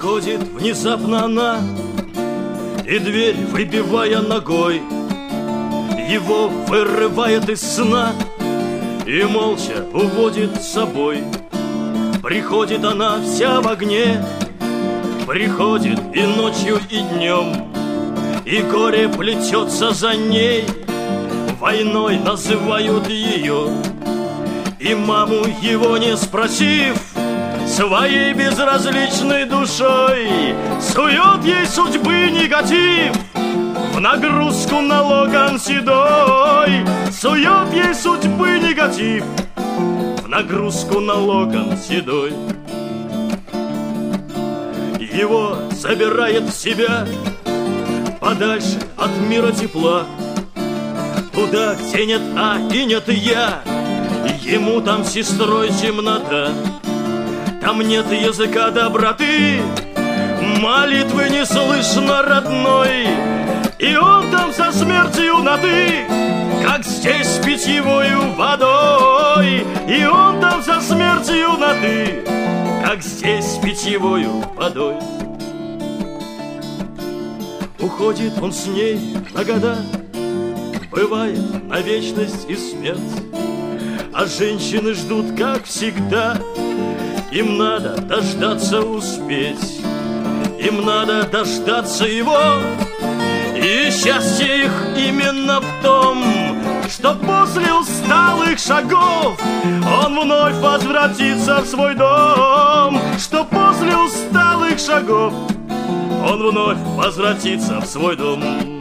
Приходит внезапно она, и дверь, выбивая ногой, его вырывает из сна и молча уводит с собой. Приходит она вся в огне, приходит и ночью, и днем, и горе плетется за ней. Войной называют ее, и маму его не спросив, своей безразличной душой сует ей судьбы негатив. В нагрузку на локон седой сует ей судьбы негатив. В нагрузку на локон седой. Его забирает в себя подальше от мира тепла, туда, где нет «а» и нет «я». Ему там сестрой темнота, там нет языка доброты, молитвы не слышно родной, и он там со смертью на «ты», как здесь с питьевою водой. И он там со смертью на «ты», как здесь с питьевою водой. Уходит он с ней на года, бывает на вечность и смерть, а женщины ждут, как всегда. Им надо дождаться успеть, им надо дождаться его. И счастье их именно в том, что после усталых шагов он вновь возвратится в свой дом. Что после усталых шагов он вновь возвратится в свой дом.